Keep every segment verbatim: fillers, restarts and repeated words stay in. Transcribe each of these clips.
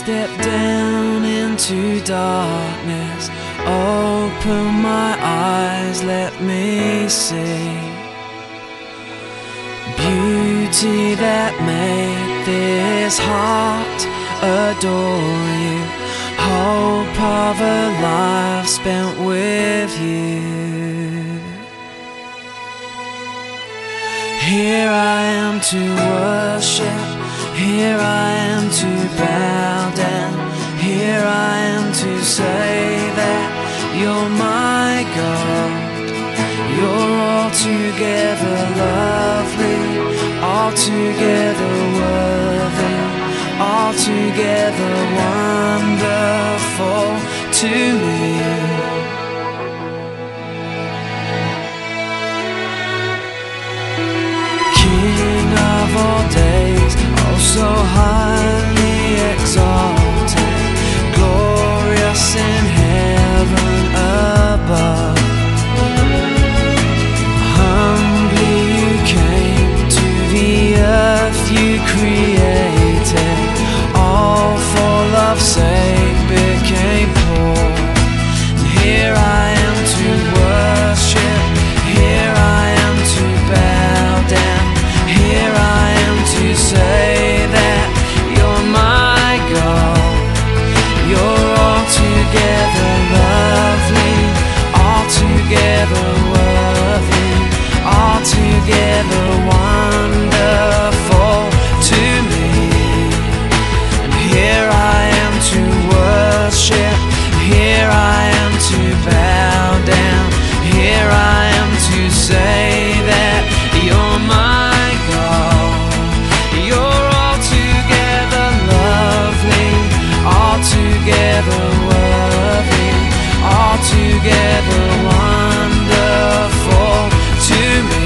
Step down into darkness, open my eyes, let me see beauty that made this heart adore you, hope of a life spent with you. Here I am to worship, here I am to bow down, here I am to say that you're my God. You're altogether lovely, altogether worthy, altogether wonderful to me. King of all days, oh so highly exalted, glorious in heaven above. Humbly you came to the earth you created, all for love's sake became poor. And here I am to worship, here I am to bow down, here I am to say that you're my God. You're altogether lovely, altogether worthy, altogether wonderful to me. And here I am to worship, here I am to bow down, here I am to say that you're my God. You're altogether lovely, altogether worthy, altogether wonderful to me.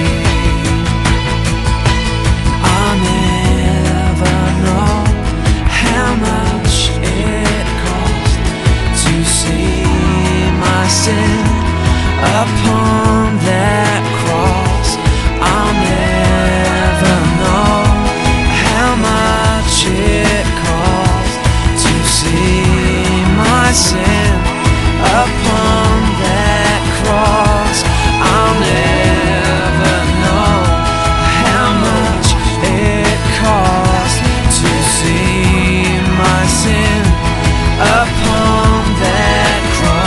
I'll never know how much it cost to see my sin upon that cross. I'll never know how much it cost to see my sin upon that cross. I'll never know how much it cost to see my sin upon that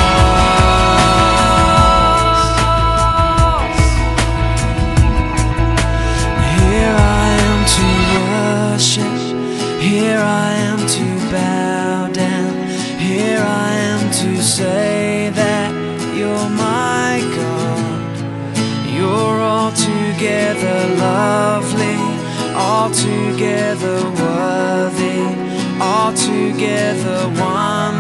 cross. Here I am to worship, here I am to bow down, here I am to say that you're my God. You're altogether lovely, altogether worthy, altogether wonderful